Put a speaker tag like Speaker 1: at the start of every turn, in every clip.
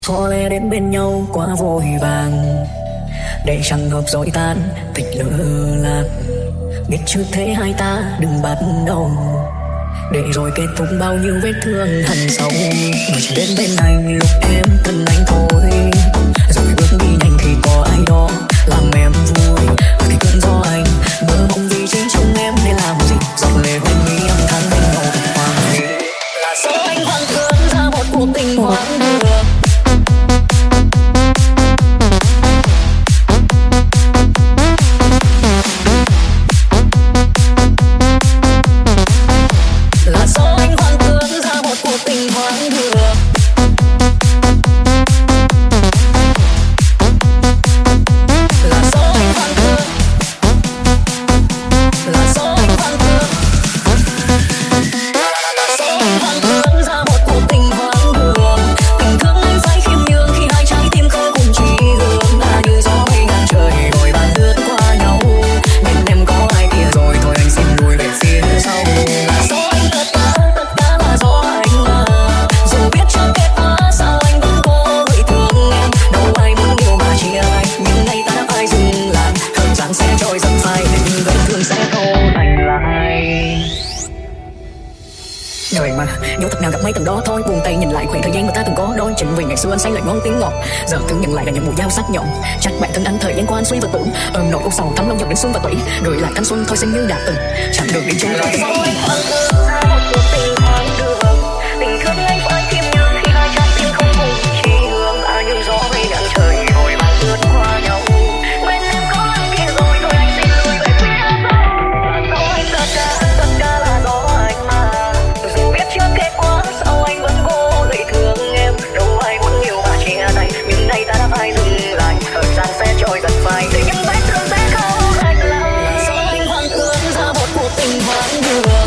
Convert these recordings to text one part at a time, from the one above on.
Speaker 1: Có lẽ đến bên nhau quá vội vàng để chẳng hợp dội tan thịt lỡ lạc. Biết trước thế hai ta đừng bắt đầu, để rồi kết thúc bao nhiêu vết thương hằn sâu. Người chỉ đến bên anh lúc em cần anh thôi, rồi bước đi nhanh khi có ai đó làm em vui. Thì cơn gió anh mơ mộng vì chỉ trong em để làm gì, giọt lệ hoen mi âm thanh bên nhau hoàng hôn. Là sao anh hoang cơn ra một cuộc tình hoang đường. Dẫu thật nào gặp mấy tầng đó thôi, buông tay nhìn lại khoảng thời gian mà ta từng có đôi. Chính vì ngày xưa anh say lời ngon tiếng ngọt, giờ thứ nhận lại là những mũi dao sắc nhọn. Chắc bản thân anh thời gian qua anh suy và tủn, ôm nỗi ưu sầu thấm lâu dần đến xuân và tuổi, gửi lại thanh xuân thôi xem như đã từng chẳng được đi chung lại. Tình thương anh phải kim như khi hai trái tim không cùng chí hướng, như gió mây nặng trời vội vàng lướt qua nhau. Bên em có anh kia rồi thôi anh xin lùi về phía sau. Nói tất cả là do anh mà, dù biết chưa kết quả sao anh vẫn cố gây thương em. Đâu ai muốn yêu mà chia tay, nhưng nay ta đã phải dừng lại. Thời gian sẽ trôi dần phai, để những vết thương sẽ không lành lại. Là sao anh hoang cơn ra một cuộc tình hoang đường.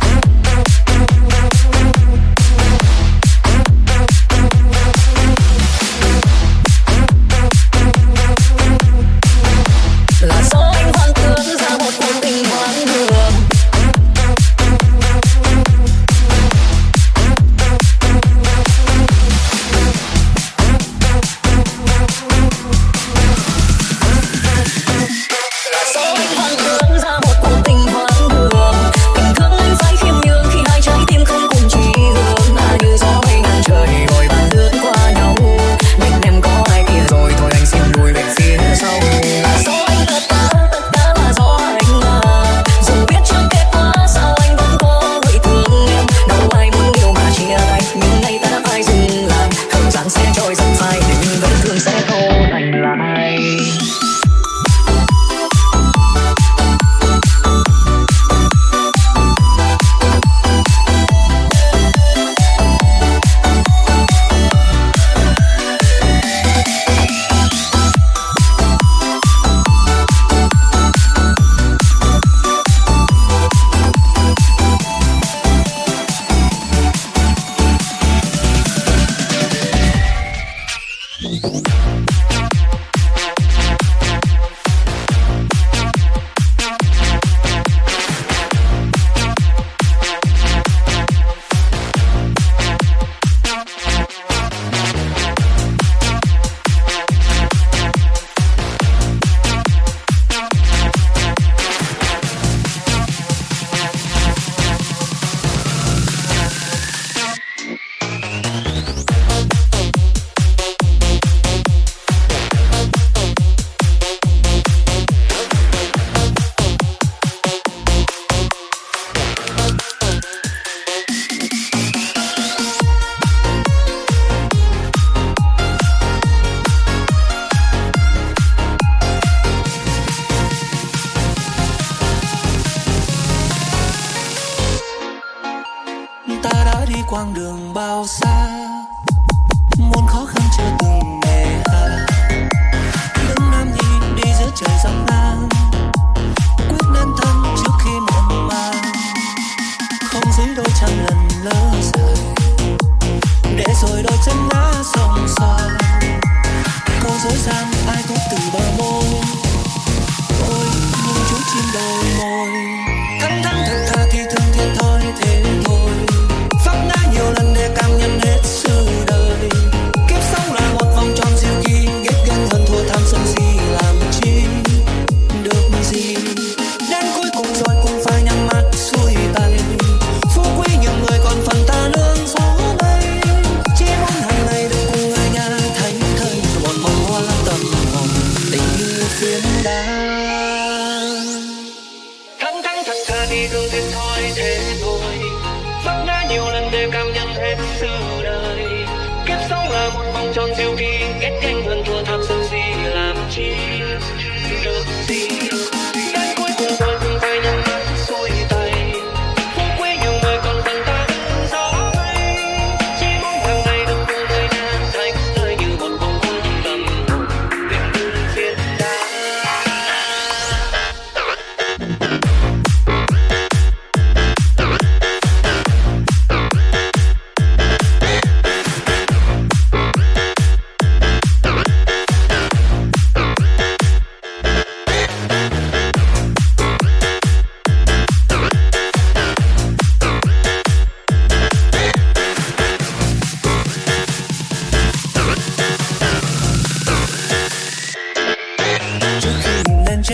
Speaker 2: quãng đường bao xa, muôn khó khăn chưa từng nề hà. Đứng nằm nhìn đi giữa trời dòng ngang, quyết nên thân trước khi muộn màng. Không dưới đôi chân lần lỡ dài, để rồi đôi chân ngã sóng xoài. Câu dối gian ai cũng từ bờ môi, ôi nhưng chú chim đôi môi. Thắng thắng thật thà thì thương thiệt thôi thế thôi. Vấp ngã nhiều lần để cảm nhận hết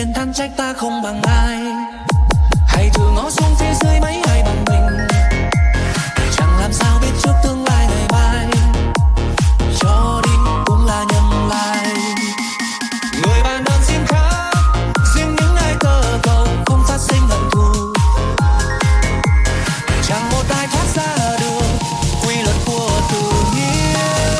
Speaker 2: trên than trách ta không bằng ai, hãy thử ngó xuống phía dưới mấy ai bằng mình, chẳng làm sao biết trước tương lai ngày mai, cho đi cũng là nhân lai. Người bạn đơn xin khác, riêng những ai cơ cầu không phát sinh hận thù, chẳng một ai thoát ra được quy luật của tự nhiên.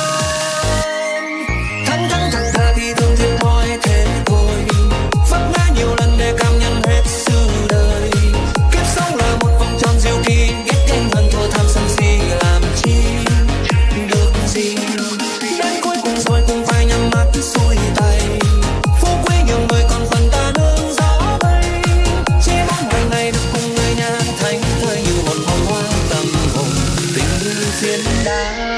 Speaker 2: Thắng thắng thật thà thì thường thiệt thòi thế thôi, vấp ngã nhiều lần để cảm nhận hết sự đời. Kiếp sống là một vòng tròn diệu kỳ, ghét ghen hận thù tham sân si làm chi được gì. Đến cuối cùng rồi cũng phải nhắm mắt xuôi tay, phú quý nhiều người còn phần ta nương gió mây. Chỉ mong ngày ngày được cùng người nhà thánh thơi như một hồn hoa tâm hồn tình như thiên đàng.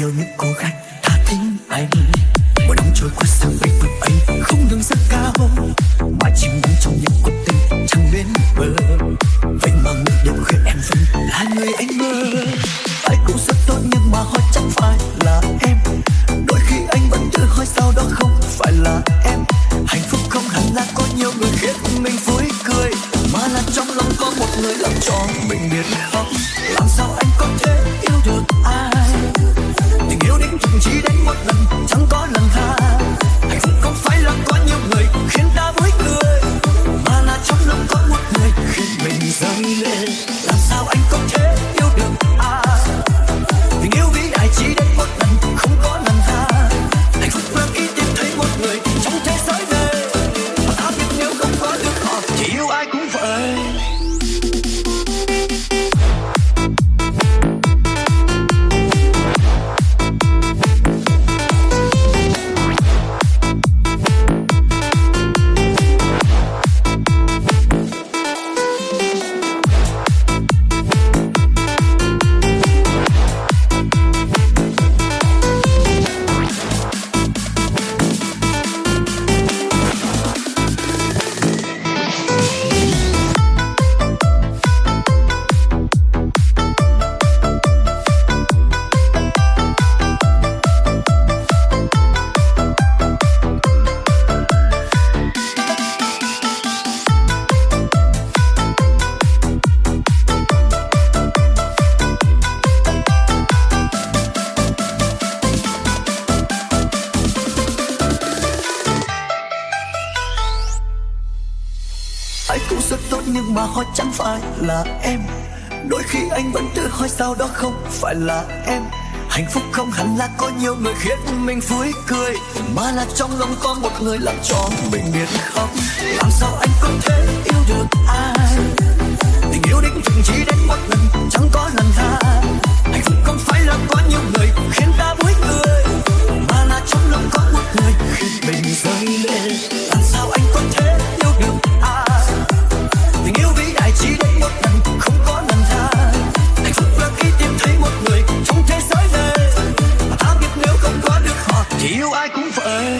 Speaker 1: nhiều những cô gái tha thiết anh. Một năm trôi qua sao bay vượt anh không đường rất cao, mà chìm đắm trong những cuộc tình chẳng bên bờ. Vậy mà một đêm khuya em vẫn là người anh mơ. Ai cũng rất tốt nhưng mà hỏi chẳng phải là em. Đôi khi anh vẫn tự hỏi sao đó không phải là em. Hạnh phúc không hẳn là có nhiều người khiến mình vui cười, mà là trong lòng có một người làm cho mình biết khóc. Làm sao anh có thể yêu được ai? Tình yêu đến từng chỉ đến một lần, chẳng có lần hai. Hạnh phúc không phải là có nhiều người khiến ta vui cười, mà là trong lòng có một người khiến mình dâng lên. Làm sao anh có thể yêu được ai? Tình yêu vĩ đại chỉ đến một lần, không có lần hai. Hạnh phúc là khi tìm thấy một người trong thế giới này, mà ta biết nếu không có được họ thì yêu ai cũng vậy. Ai cũng rất tốt nhưng mà họ chẳng phải là em. Đôi khi anh vẫn tự hỏi sao đó không phải là em. Hạnh phúc không hẳn là có nhiều người khiến mình vui cười, mà là trong lòng có một người làm cho mình biết khóc. Làm sao anh có thể yêu được ai? Tình yêu đến từng chỉ đến một lần, chẳng có lần hai. Hạnh phúc không phải là có nhiều người khiến ta vui cười, mà là trong lòng có một người khiến mình rơi lên. Làm sao anh có thể yêu được ai? Tình yêu vĩ đại chỉ đến một lần, không có lần hai. Hạnh phúc là khi tìm thấy một người trong thế giới này, mà ta biết nếu không có được họ thì yêu ai cũng vậy.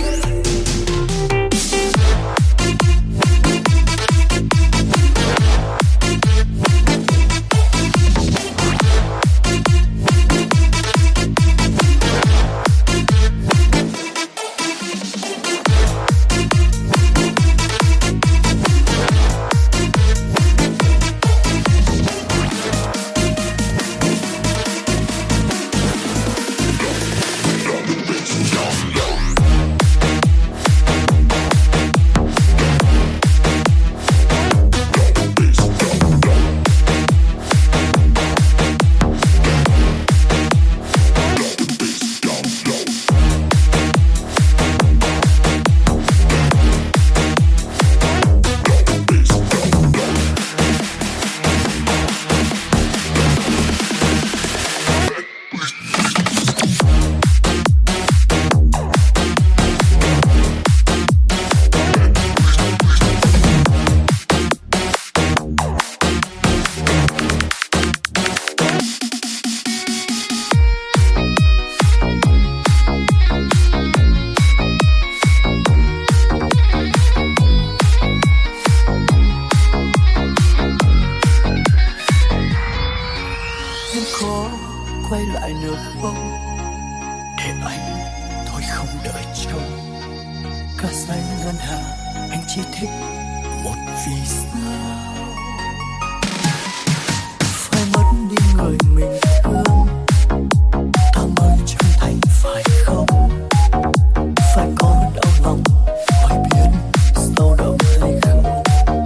Speaker 1: Quay lại nữa không, để anh thôi không đợi trông. Cả dãy ngân hàng anh chỉ thích một vì sao. Phải mất đi người mình thương, ta mới trưởng thành phải không? Phải có đau lòng mới biết sâu đậm hay không.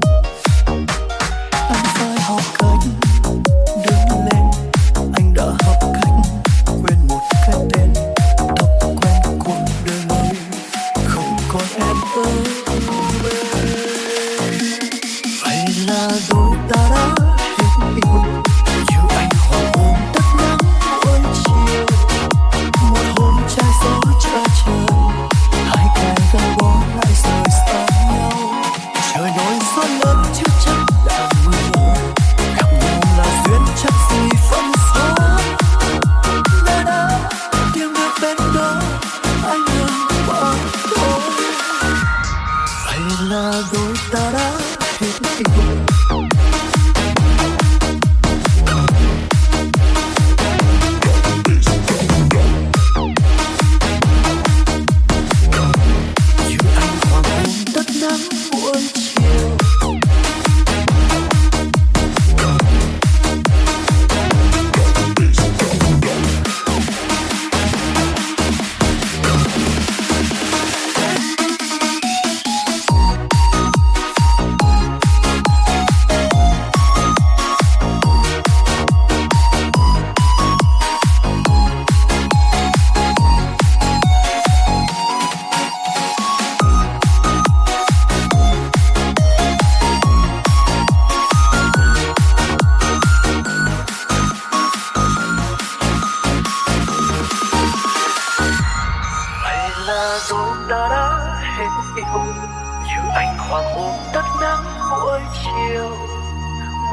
Speaker 1: Anh phải học cách đứng lên, anh đã học cách quên một cái tên, tập quen cuộc đời mới không còn em ở bên. Vậy là đôi ta đã hết yêu, yêu anh hoàng hôn tắt nắng buổi chiều. Một hôm trái gió trở trời, hai cái gắn bó lại rời xa nhau. Trời nổi gió lớn chưa chắc đã mưa, gặp nhau là duyên chắc gì phân số. Da da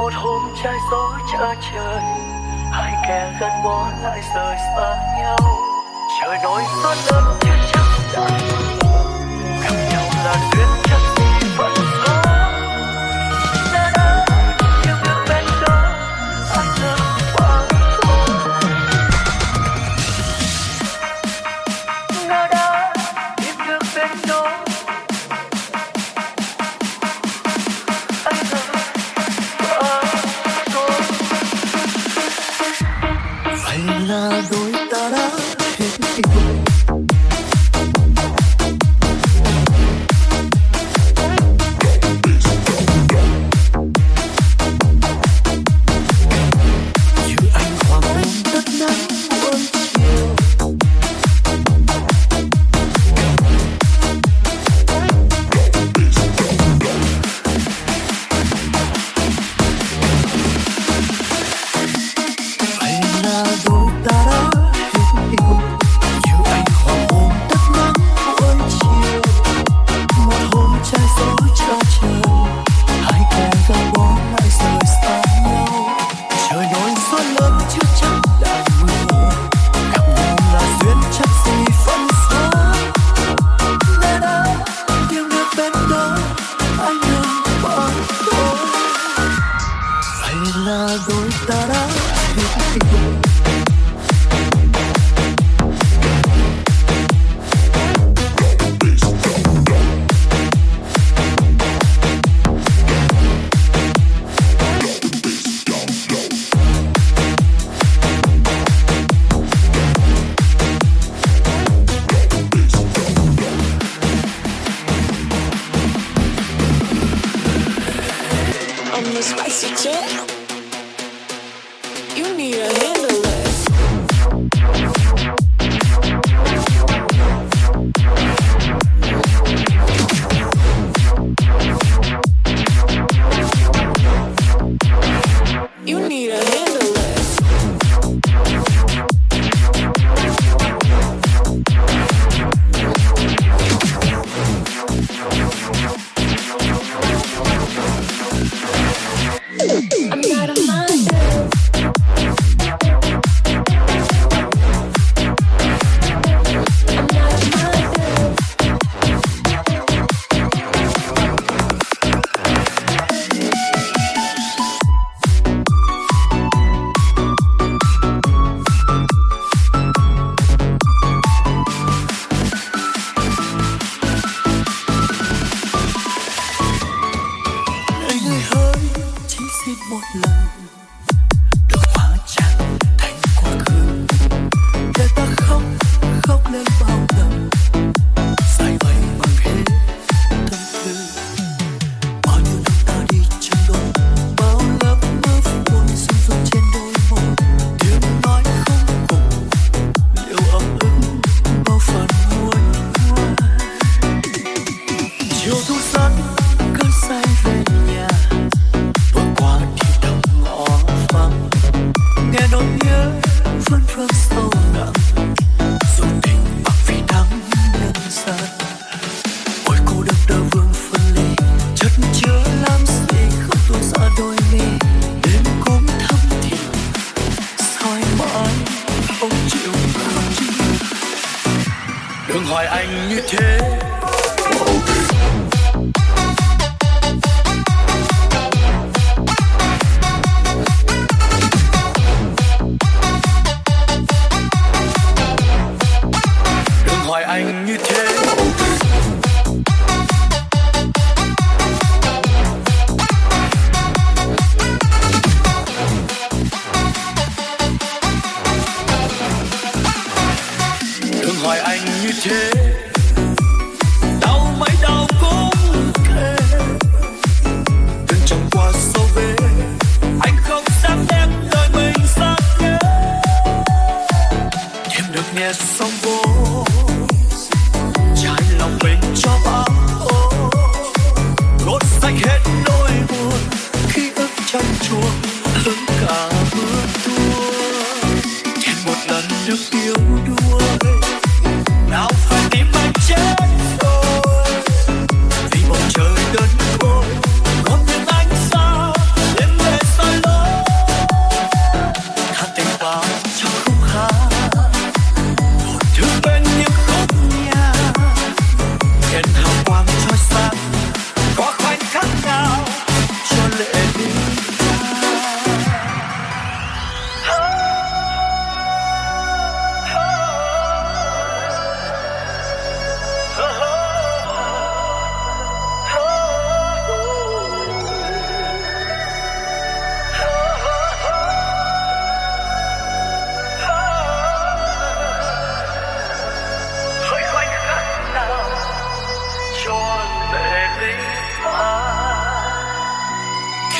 Speaker 1: một hôm trái gió trở trời, hai kẻ gắn bó lại rời xa nhau. Trời nổi gió lớn chưa chắc đã gặp nhau là duyên chắc gì vẫn có. Đã yêu được bên đó anh đã qua thôi. Đã yêu được bên đó anh đã qua thôi. Vậy là đôi ta đã hết yêu.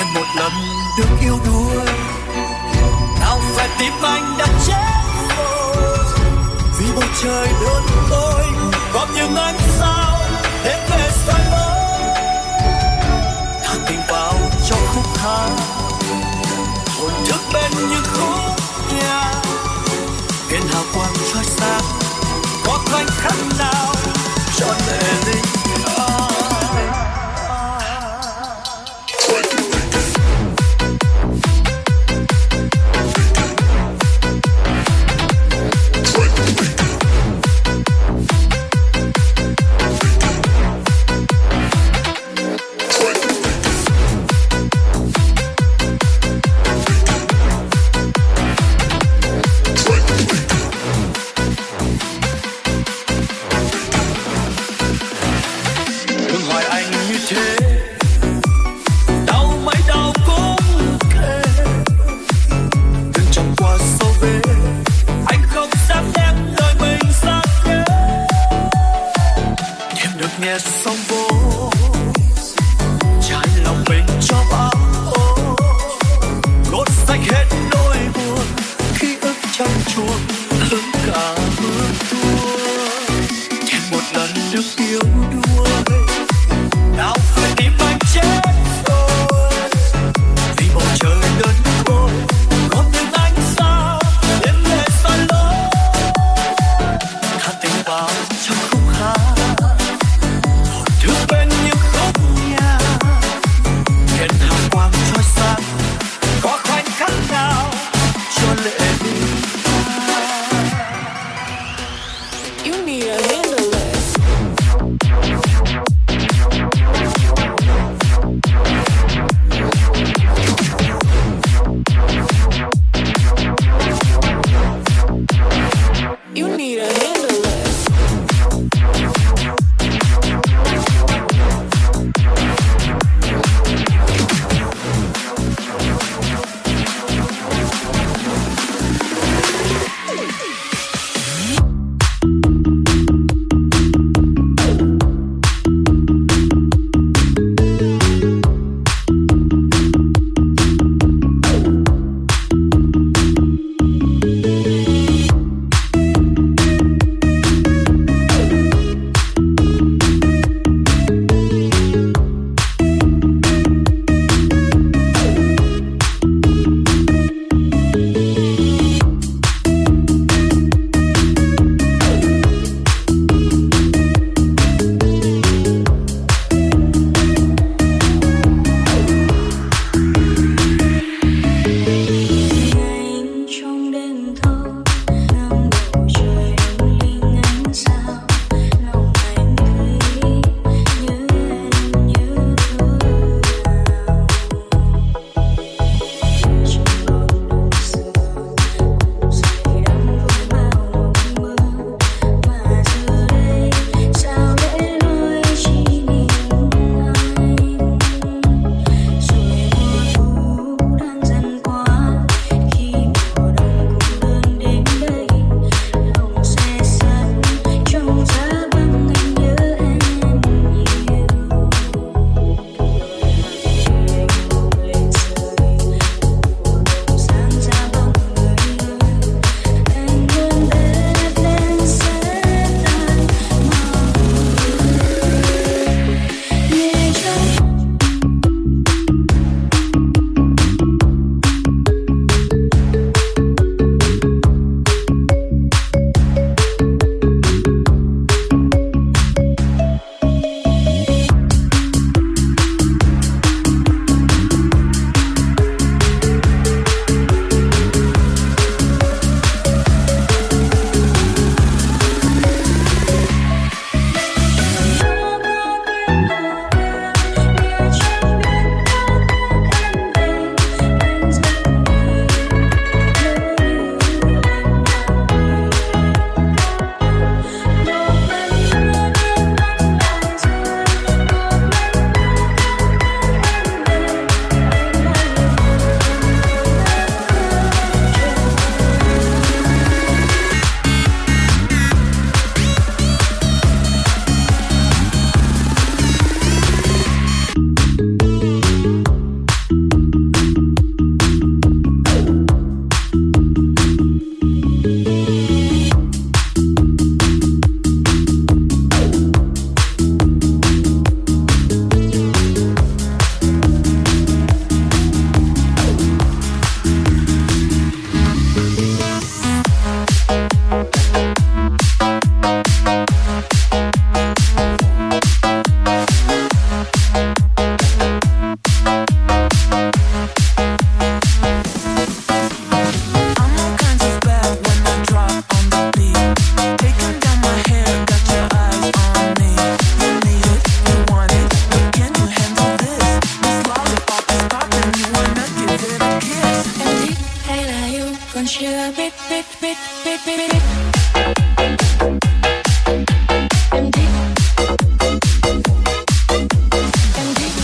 Speaker 2: thêm một lần được yêu đuối. Nào phải tim anh đã chết rồi, vì bầu trời đơn côi gom những ánh sao đến về soi mới. Thả tình vào trong khúc hát, hồn thức bên những khúc nhạc, biển hào quang trói sáng có khoảnh khắc nào trọn lệ linh ai.
Speaker 1: còn chưa biết biết biết biết biết biết em thích em thích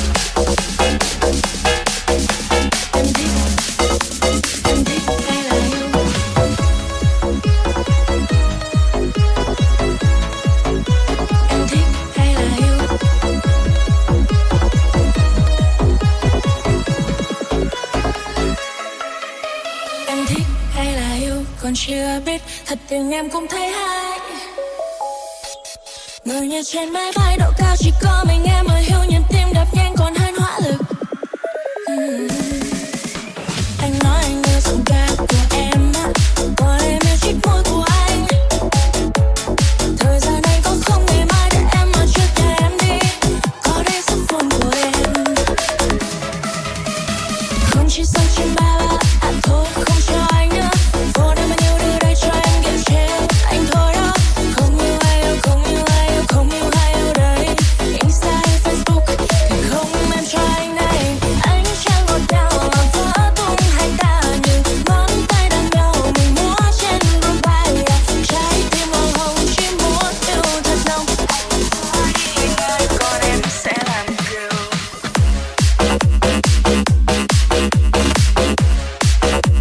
Speaker 1: em thích em thích hay là yêu em thích hay là yêu em thích hay là yêu còn chưa biết thật tình em cũng thấy hay ngồi như trên máy bay độ cao chỉ có mình em mới hiểu nhịp tim đập nhanh còn hơn hỏa lực anh nói anh yêu giọng ca của em á còn em yêu chiếc môi của anh thời gian anh có không ngày mai để em mà chưa thể em đi có đây giấc phone của em không chỉ sống trên ba à thôi không cho anh nữa phone em anh yêu đưa đây cho em kiểu trêu anh thôi đó không yêu hay yêu không yêu hay yêu không yêu hay yêu đây Insta hay Facebook thì không em cho anh này anh chẳng ngọt ngào làm vỡ tung hai ta nhưng ngón tay đan nhau mình múa trên đôi vai trái tim màu hồng chỉ muốn yêu thật lòng anh đi ngay còn em sẽ làm điều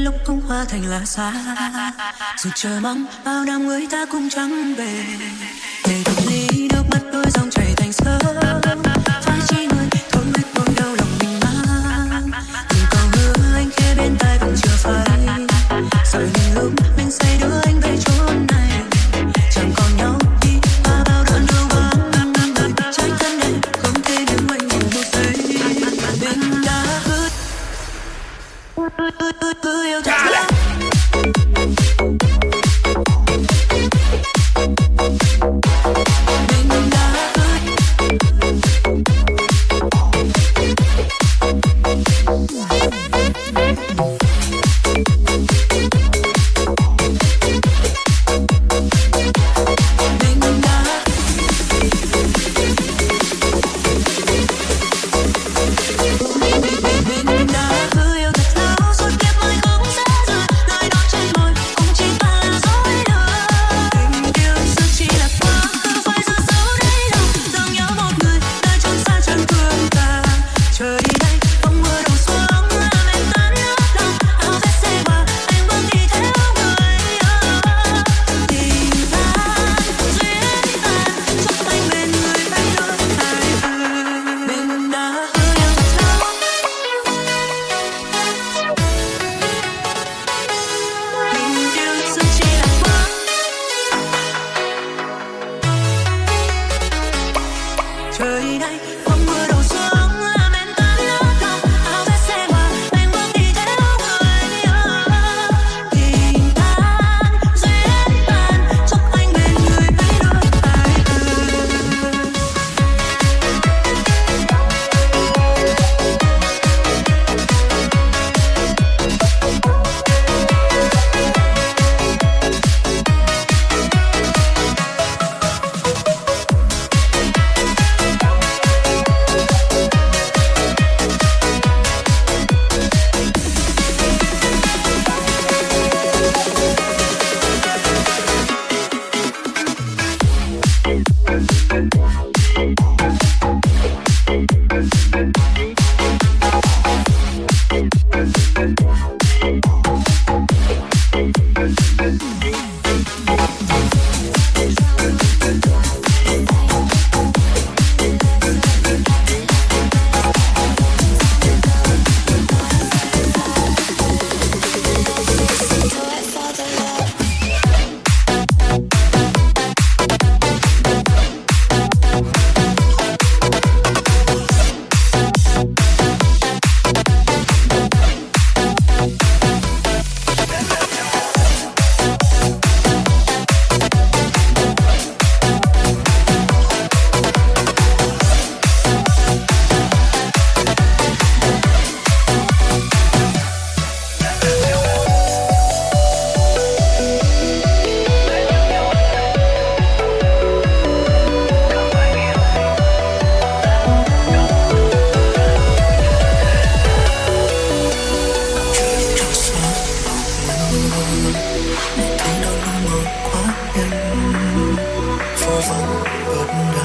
Speaker 1: lúc cũng hóa thành lá xa. Dù chờ mong bao năm người ta cũng chẳng về, để đục ly nước mắt đôi dòng chảy thành sớm. Phải chỉ người thôi biết nỗi đau lòng mình mang. Từng câu hứa anh khẽ bên tai vẫn chưa phai. Rồi đến lúc mình say đưa anh về chốn này, chẳng còn nhau đi qua bao đoạn lưu vắng. Người trái thân này không thể đứng anh dù một giây. Mình đã cứ yêu thật lắm.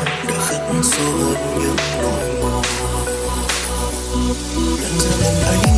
Speaker 2: Hãy